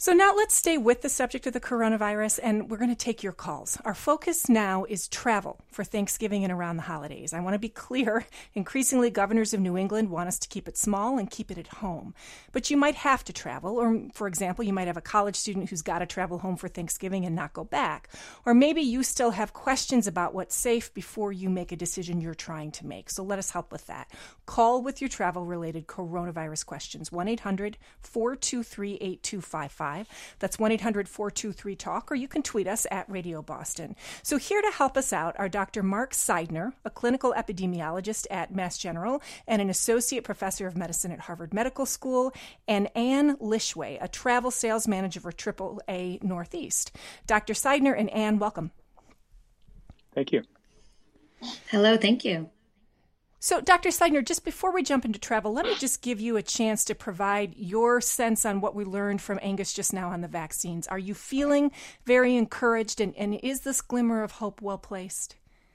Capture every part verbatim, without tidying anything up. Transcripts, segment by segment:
So now let's stay with the subject of the coronavirus, and we're going to take your calls. Our focus now is travel for Thanksgiving and around the holidays. I want to be clear, increasingly governors of New England want us to keep it small and keep it at home. But you might have to travel, or for example, you might have a college student who's got to travel home for Thanksgiving and not go back. Or maybe you still have questions about what's safe before you make a decision you're trying to make. So let us help with that. Call with your travel-related coronavirus questions, one eight hundred four two three eight two five five. That's one eight hundred four two three talk, or you can tweet us at Radio Boston. So here to help us out are Doctor Mark Seidner, a clinical epidemiologist at Mass General and an associate professor of medicine at Harvard Medical School, and Anne Lishway, a travel sales manager for triple A Northeast. Doctor Seidner and Anne, welcome. Thank you. Hello, thank you. So, Doctor Seidner, just before we jump into travel, let me just give you a chance to provide your sense on what we learned from Angus just now on the vaccines. Are you feeling very encouraged, and, and is this glimmer of hope well placed?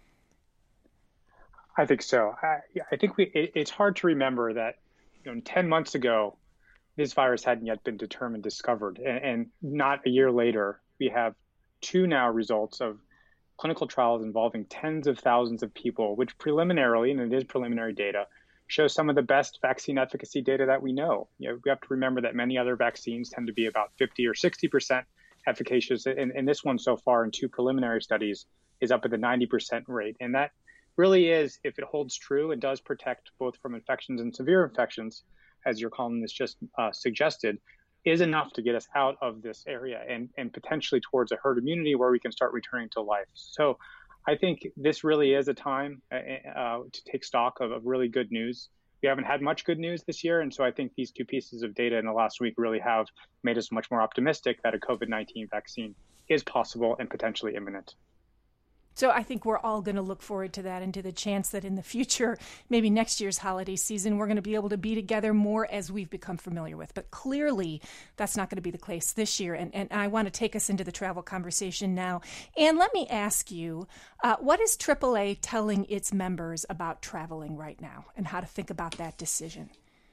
I think so. I, I think we. It, it's hard to remember that, you know, ten months ago, this virus hadn't yet been determined, discovered, and, and not a year later, we have two now results of clinical trials involving tens of thousands of people, which preliminarily, and it is preliminary data, shows some of the best vaccine efficacy data that we know. You know, we have to remember that many other vaccines tend to be about fifty or sixty percent efficacious, and, and this one so far in two preliminary studies is up at the ninety percent rate. And that really is, if it holds true, it does protect both from infections and severe infections, as your columnist just uh, suggested, is enough to get us out of this area and, and potentially towards a herd immunity where we can start returning to life. So I think this really is a time uh, to take stock of, of really good news. We haven't had much good news this year, and so I think these two pieces of data in the last week really have made us much more optimistic that a COVID nineteen vaccine is possible and potentially imminent. So I think we're all going to look forward to that and to the chance that in the future, maybe next year's holiday season, we're going to be able to be together more as we've become familiar with. But clearly, that's not going to be the case this year. And, and I want to take us into the travel conversation now. And let me ask you, uh, what is triple A telling its members about traveling right now and how to think about that decision?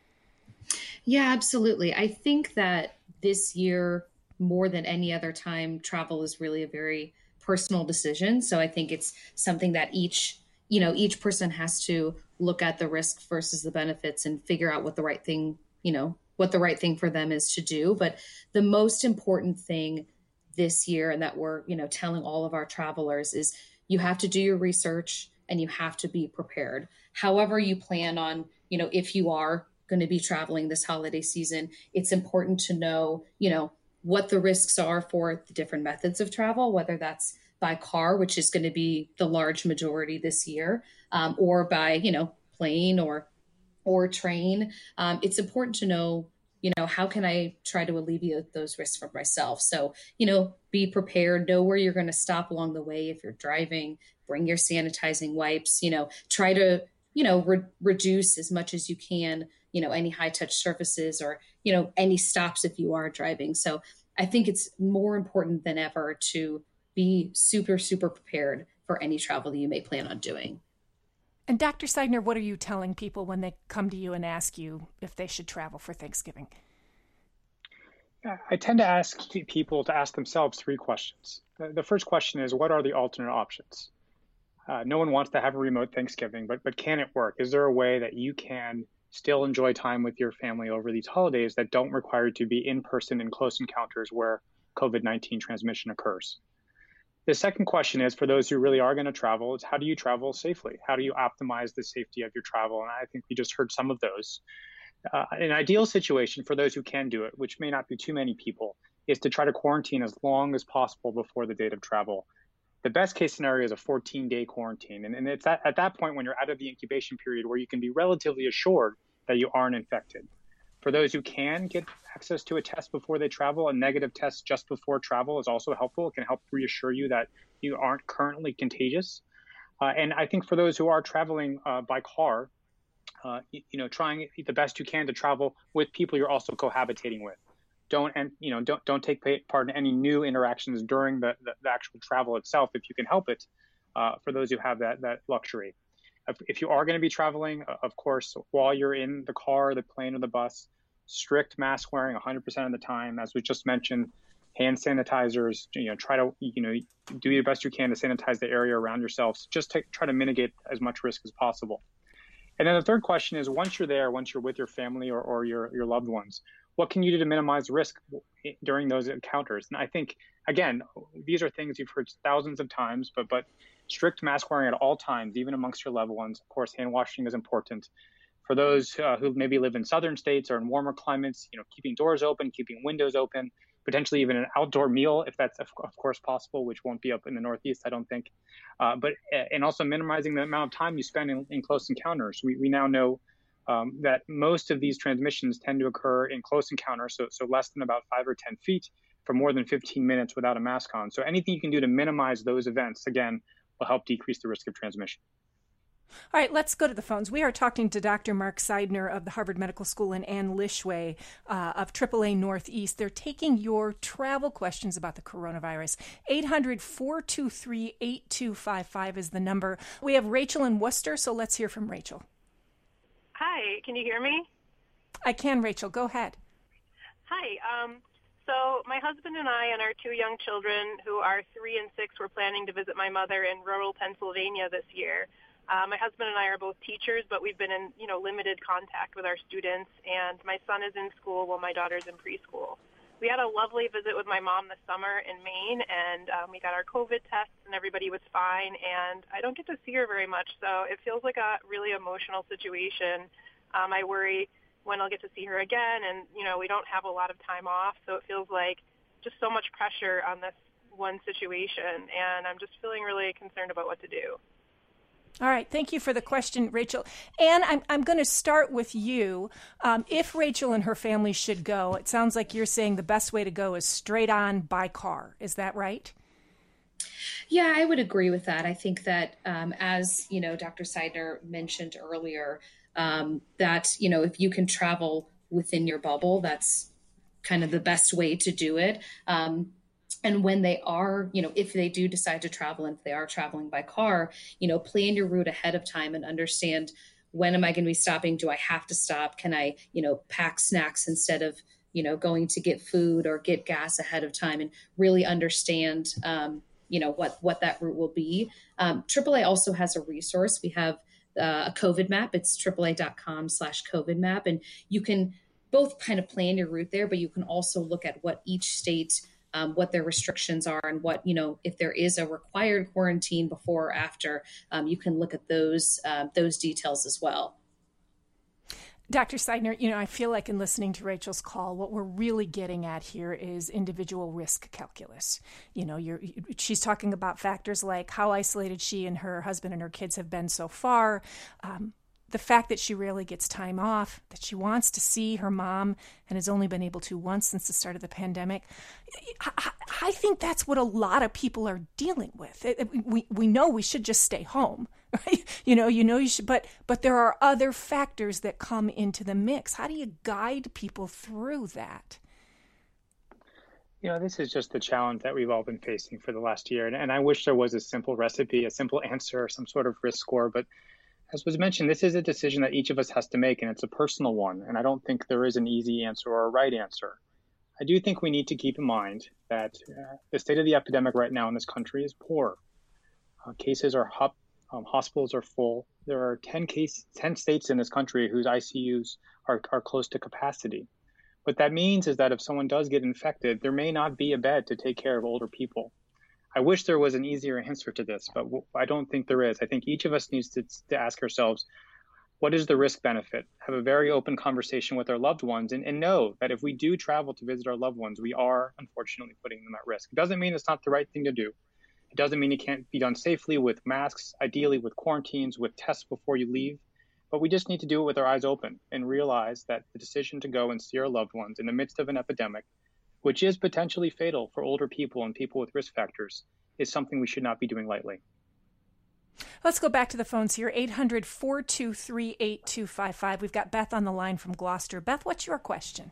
Yeah, absolutely. I think that this year, more than any other time, travel is really a very personal decision. So I think it's something that each, you know, each person has to look at the risk versus the benefits and figure out what the right thing, you know, what the right thing for them is to do. But the most important thing this year, and that we're, you know, telling all of our travelers, is you have to do your research and you have to be prepared. However you plan on, you know, if you are going to be traveling this holiday season, it's important to know, you know, what the risks are for the different methods of travel, whether that's by car, which is going to be the large majority this year, um, or by, you know, plane or or train. Um, it's important to know, you know, how can I try to alleviate those risks for myself? So, you know, be prepared, know where you're going to stop along the way. If you're driving, bring your sanitizing wipes, you know, try to, you know, re- reduce as much as you can, you know, any high touch surfaces or, you know, any stops if you are driving. So I think it's more important than ever to be super, super prepared for any travel that you may plan on doing. And Doctor Seidner, what are you telling people when they come to you and ask you if they should travel for Thanksgiving? I tend to ask people to ask themselves three questions. The first question is, what are the alternate options? Uh, no one wants to have a remote Thanksgiving, but but can it work? Is there a way that you can still enjoy time with your family over these holidays that don't require you to be in person in close encounters where COVID nineteen transmission occurs? The second question is, for those who really are going to travel, is how do you travel safely? How do you optimize the safety of your travel? And I think we just heard some of those. Uh, an ideal situation for those who can do it, which may not be too many people, is to try to quarantine as long as possible before the date of travel. The best case scenario is a fourteen-day quarantine. And, and it's at, at that point when you're out of the incubation period where you can be relatively assured that you aren't infected. For those who can get access to a test before they travel, a negative test just before travel is also helpful. It can help reassure you that you aren't currently contagious. Uh, and I think for those who are traveling uh, by car, uh, you, you know, trying the best you can to travel with people you're also cohabitating with. Don't and you know don't don't take part in any new interactions during the, the, the actual travel itself if you can help it. Uh, for those who have that that luxury, if, if you are going to be traveling, uh, of course, while you're in the car, the plane, or the bus, strict mask wearing one hundred percent of the time, as we just mentioned, hand sanitizers, you know, try to, you know, do your best you can to sanitize the area around yourselves, just to try to mitigate as much risk as possible. And then the third question is, once you're there, once you're with your family or, or your, your loved ones, what can you do to minimize risk during those encounters? And I think, again, these are things you've heard thousands of times, but but strict mask wearing at all times, even amongst your loved ones. Of course, hand washing is important. For those uh, who maybe live in southern states or in warmer climates, you know, keeping doors open, keeping windows open, potentially even an outdoor meal, if that's of course possible, which won't be up in the Northeast, I don't think. Uh, but and also minimizing the amount of time you spend in, in close encounters. We we now know um, that most of these transmissions tend to occur in close encounters, so so less than about five or ten feet for more than fifteen minutes without a mask on. So anything you can do to minimize those events, again, will help decrease the risk of transmission. All right, let's go to the phones. We are talking to Doctor Mark Seidner of the Harvard Medical School and Ann Lishway uh, of triple A Northeast. They're taking your travel questions about the coronavirus. eight hundred, four two three, eight two five five is the number. We have Rachel in Worcester, so let's hear from Rachel. Hi, can you hear me? I can, Rachel. Go ahead. Hi. Um, so my husband and I and our two young children, who are three and six, were planning to visit my mother in rural Pennsylvania this year. Uh, my husband and I are both teachers, but we've been in, you know, limited contact with our students, and my son is in school while my daughter's in preschool. We had a lovely visit with my mom this summer in Maine, and um, we got our COVID tests, and everybody was fine, and I don't get to see her very much, so it feels like a really emotional situation. Um, I worry when I'll get to see her again, and, you know, we don't have a lot of time off, so it feels like just so much pressure on this one situation, and I'm just feeling really concerned about what to do. All right. Thank you for the question, Rachel. Anne, I'm, I'm going to start with you. Um, if Rachel and her family should go, it sounds like you're saying the best way to go is straight on by car. Is that right? Yeah, I would agree with that. I think that um, as, you know, Doctor Seidner mentioned earlier, um, that, you know, if you can travel within your bubble, that's kind of the best way to do it. Um, And when they are, you know, if they do decide to travel and if they are traveling by car, you know, plan your route ahead of time and understand, when am I going to be stopping? Do I have to stop? Can I, you know, pack snacks instead of, you know, going to get food or get gas ahead of time, and really understand, um, you know, what, what that route will be. Um, triple A also has a resource. We have uh, a COVID map. It's triple A dot com slash COVID map. And you can both kind of plan your route there, but you can also look at what each state Um, what their restrictions are, and what, you know, if there is a required quarantine before or after, um, you can look at those uh, those details as well. Doctor Seidner, you know, I feel like in listening to Rachel's call, what we're really getting at here is individual risk calculus. You know, you're, she's talking about factors like how isolated she and her husband and her kids have been so far, um, the fact that she rarely gets time off, that she wants to see her mom and has only been able to once since the start of the pandemic. I, I think that's what a lot of people are dealing with. We we know we should just stay home, right? You know, you know you should, but but there are other factors that come into the mix. How do you guide people through that? You know, this is just the challenge that we've all been facing for the last year. And, and I wish there was a simple recipe, a simple answer, some sort of risk score. But as was mentioned, this is a decision that each of us has to make, and it's a personal one. And I don't think there is an easy answer or a right answer. I do think we need to keep in mind that uh, the state of the epidemic right now in this country is poor. Uh, cases are up, um, hospitals are full. There are ten, case, ten states in this country whose I C Us are, are close to capacity. What that means is that if someone does get infected, there may not be a bed to take care of older people. I wish there was an easier answer to this, but I don't think there is. I think each of us needs to, to ask ourselves, what is the risk benefit? Have a very open conversation with our loved ones, and, and know that if we do travel to visit our loved ones, we are unfortunately putting them at risk. It doesn't mean it's not the right thing to do. It doesn't mean it can't be done safely with masks, ideally with quarantines, with tests before you leave. But we just need to do it with our eyes open and realize that the decision to go and see our loved ones in the midst of an epidemic, which is potentially fatal for older people and people with risk factors, is something we should not be doing lightly. Let's go back to the phones here. eight hundred, four two three, eight two five five. We've got Beth on the line from Gloucester. Beth, what's your question?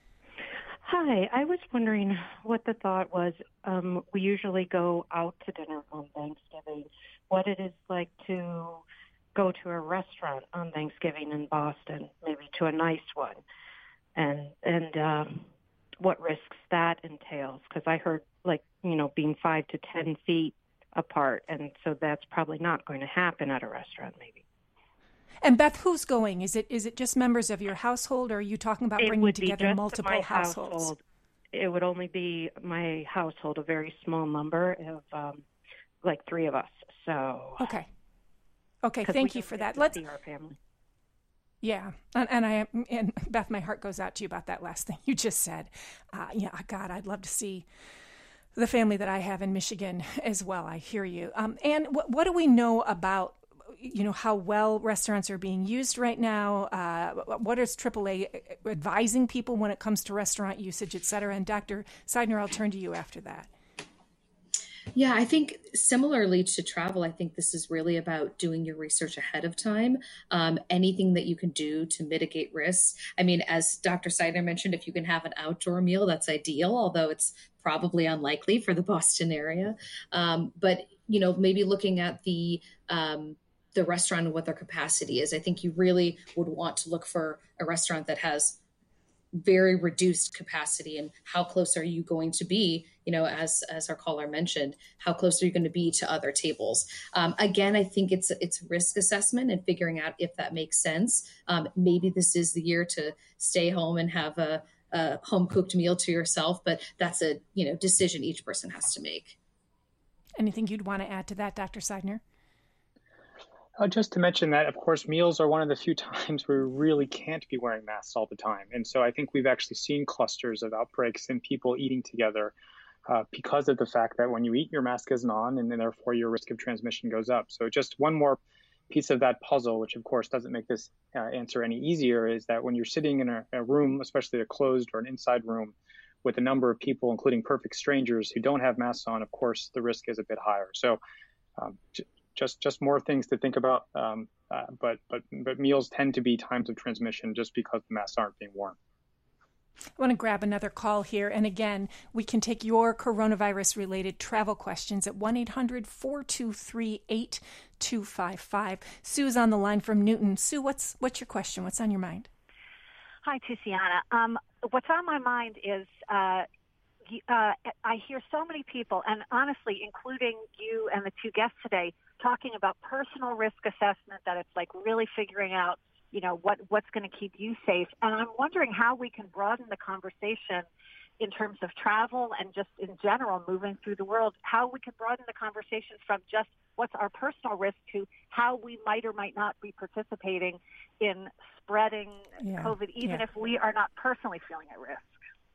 Hi, I was wondering what the thought was. Um, we usually go out to dinner on Thanksgiving. What it is like to go to a restaurant on Thanksgiving in Boston, maybe to a nice one. and and um, what risks that entails. Because I heard, like, you know, being five to ten feet apart, and so that's probably not going to happen at a restaurant, maybe. And Beth, who's going? Is it is it just members of your household, or are you talking about It bringing would be together just multiple my households? household. It would only be my household, a very small number of um, like three of us. So okay, okay, 'cause thank we you don't for get that. to Let's see our family. Yeah, and, and I and Beth, my heart goes out to you about that last thing you just said. Uh, yeah, God, I'd love to see the family that I have in Michigan as well. I hear you. Um, and what, what do we know about, you know, how well restaurants are being used right now? Uh, what is triple A advising people when it comes to restaurant usage, et cetera? And Doctor Seidner, I'll turn to you after that. Yeah, I think similarly to travel, I think this is really about doing your research ahead of time. Um, anything that you can do to mitigate risks. I mean, as Doctor Seidner mentioned, if you can have an outdoor meal, that's ideal, although it's probably unlikely for the Boston area. Um, but, you know, maybe looking at the um, the restaurant and what their capacity is. I think you really would want to look for a restaurant that has very reduced capacity, and how close are you going to be, you know, as as our caller mentioned, how close are you going to be to other tables? Um, again, I think it's it's risk assessment and figuring out if that makes sense. Um, maybe this is the year to stay home and have a, a home cooked meal to yourself, but that's a, you know, decision each person has to make. Anything you'd want to add to that, Doctor Seidner? Uh, just to mention that, of course, meals are one of the few times where we really can't be wearing masks all the time. And so I think we've actually seen clusters of outbreaks in people eating together uh, because of the fact that when you eat, your mask isn't on, and then therefore your risk of transmission goes up. So just one more piece of that puzzle, which of course doesn't make this uh, answer any easier, is that when you're sitting in a, a room, especially a closed or an inside room, with a number of people, including perfect strangers who don't have masks on, of course, the risk is a bit higher. So um, just just more things to think about. Um, uh, but but but meals tend to be times of transmission just because the masks aren't being worn. I want to grab another call here. And again, we can take your coronavirus-related travel questions at one eight hundred four two three eight two five five. Sue's on the line from Newton. Sue, what's what's your question? What's on your mind? Hi, Tiziana. Um, what's on my mind is uh, uh, I hear so many people, and honestly, including you and the two guests today, talking about personal risk assessment, that it's like really figuring out, you know, what, what's going to keep you safe. And I'm wondering how we can broaden the conversation in terms of travel and just in general moving through the world, how we can broaden the conversation from just what's our personal risk to how we might or might not be participating in spreading yeah. COVID, even yeah. if we are not personally feeling at risk.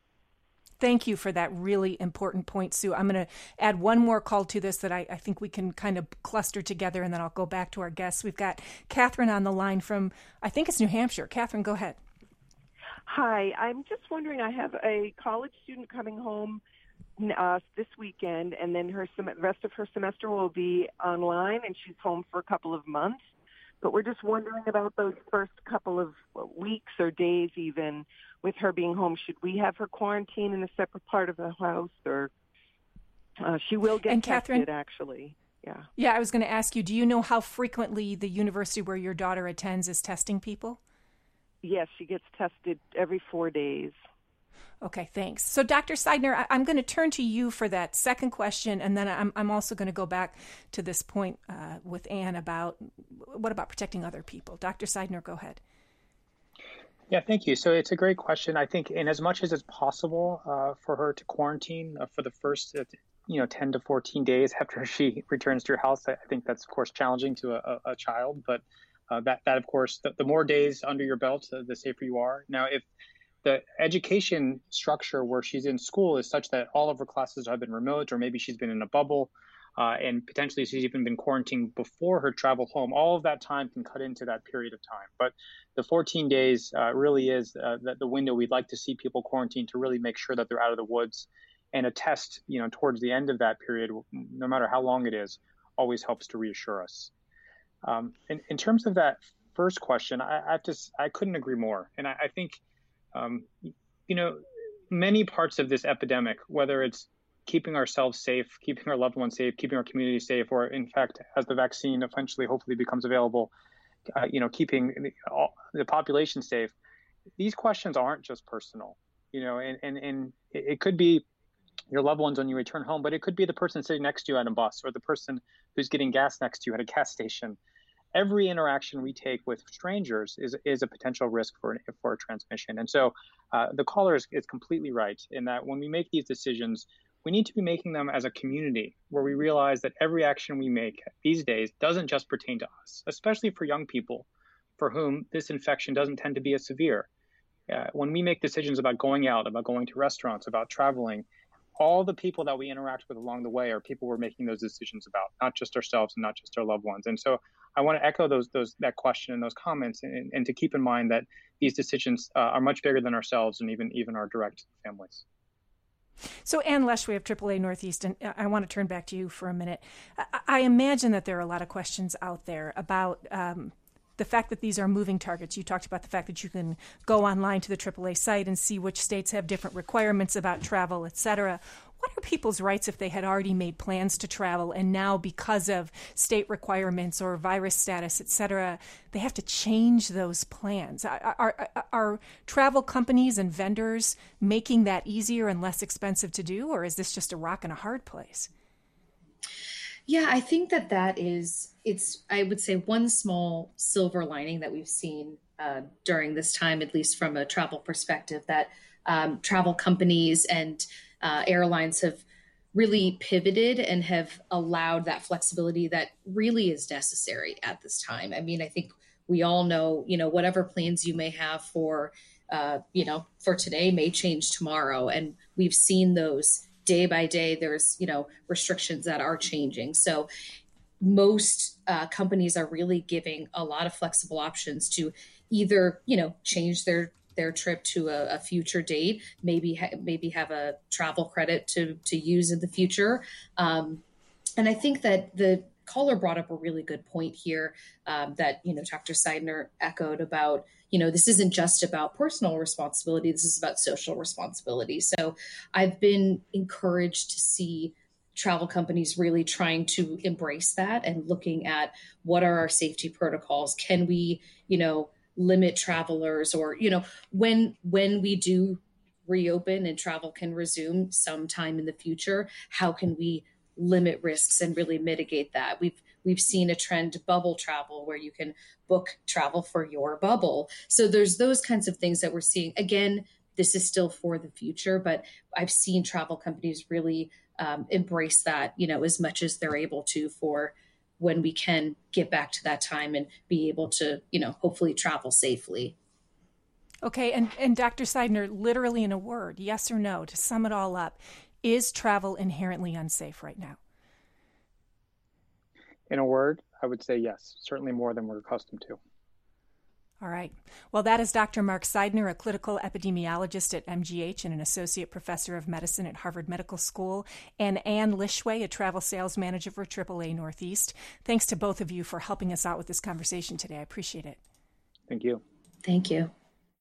Thank you for that really important point, Sue. I'm going to add one more call to this that I, I think we can kind of cluster together, and then I'll go back to our guests. We've got Catherine on the line from, I think it's New Hampshire. Catherine, go ahead. Hi, I'm just wondering, I have a college student coming home uh, this weekend, and then her sem- the rest of her semester will be online, and she's home for a couple of months. But we're just wondering about those first couple of weeks or days even with her being home. Should we have her quarantine in a separate part of the house, or uh, she will get and tested, Catherine, actually. Yeah. Yeah, I was going to ask you, do you know how frequently the university where your daughter attends is testing people? Yes, she gets tested every four days. Okay, thanks. So, Doctor Seidner, I- I'm going to turn to you for that second question, and then I'm, I'm also going to go back to this point uh, with Anne about what about protecting other people. Doctor Seidner, go ahead. Yeah, thank you. So it's a great question. I think in as much as it's possible uh, for her to quarantine uh, for the first, uh, you know, ten to fourteen days after she returns to your house, I think that's, of course, challenging to a, a child. But uh, that, that, of course, the, the more days under your belt, uh, the safer you are. Now, if the education structure where she's in school is such that all of her classes have been remote, or maybe she's been in a bubble, uh, and potentially she's even been quarantined before her travel home, all of that time can cut into that period of time. But the fourteen days uh, really is uh, the, the window we'd like to see people quarantine to really make sure that they're out of the woods. And a test, you know, towards the end of that period, no matter how long it is, always helps to reassure us. Um, in, in terms of that first question, I, I have to, I couldn't agree more. And I, I think, um, you know, many parts of this epidemic, whether it's keeping ourselves safe, keeping our loved ones safe, keeping our community safe, or in fact, as the vaccine eventually hopefully becomes available, uh, you know, keeping the, all, the population safe, these questions aren't just personal, you know, and, and, and it could be your loved ones when you return home, but it could be the person sitting next to you at a bus or the person who's getting gas next to you at a gas station. Every interaction we take with strangers is is a potential risk for for a transmission. And so uh, the caller is, is completely right in that when we make these decisions, we need to be making them as a community where we realize that every action we make these days doesn't just pertain to us, especially for young people for whom this infection doesn't tend to be as severe. Uh, when we make decisions about going out, about going to restaurants, about traveling, all the people that we interact with along the way are people we're making those decisions about, not just ourselves and not just our loved ones. And so I want to echo those those that question and those comments, and, and to keep in mind that these decisions uh, are much bigger than ourselves and even even our direct families. So Ann Leschway of triple A Northeast, and I want to turn back to you for a minute. I, I imagine that there are a lot of questions out there about um, the fact that these are moving targets. You talked about the fact that you can go online to the triple A site and see which states have different requirements about travel, et cetera. What are people's rights if they had already made plans to travel and now, because of state requirements or virus status, et cetera, they have to change those plans? Are, are, are travel companies and vendors making that easier and less expensive to do, or is this just a rock and a hard place? Yeah, I think that that is, it's, I would say, one small silver lining that we've seen uh, during this time, at least from a travel perspective, that um, travel companies and uh, airlines have really pivoted and have allowed that flexibility that really is necessary at this time. I mean, I think we all know, you know, whatever plans you may have for, uh, you know, for today may change tomorrow. And we've seen those day by day. There's, you know, restrictions that are changing. So most uh, companies are really giving a lot of flexible options to either, you know, change their their trip to a, a future date, maybe ha- maybe have a travel credit to to use in the future. Um, and I think that the caller brought up a really good point here um, that, you know, Doctor Seidner echoed about, you know, this isn't just about personal responsibility. This is about social responsibility. So I've been encouraged to see travel companies really trying to embrace that and looking at what are our safety protocols. Can we, you know, limit travelers, or, you know, when when we do reopen and travel can resume sometime in the future, how can we limit risks and really mitigate that? We've we've seen a trend, bubble travel, where you can book travel for your bubble. So there's those kinds of things that we're seeing. Again, this is still for the future, but I've seen travel companies really um, embrace that, you know, as much as they're able to, for when we can get back to that time and be able to, you know, hopefully travel safely. Okay, and, and Doctor Seidner, literally in a word, yes or no, to sum it all up, is travel inherently unsafe right now? In a word, I would say yes, certainly more than we're accustomed to. All right. Well, that is Doctor Mark Seidner, a clinical epidemiologist at M G H and an associate professor of medicine at Harvard Medical School, and Ann Leschway, a travel sales manager for triple A Northeast. Thanks to both of you for helping us out with this conversation today. I appreciate it. Thank you. Thank you.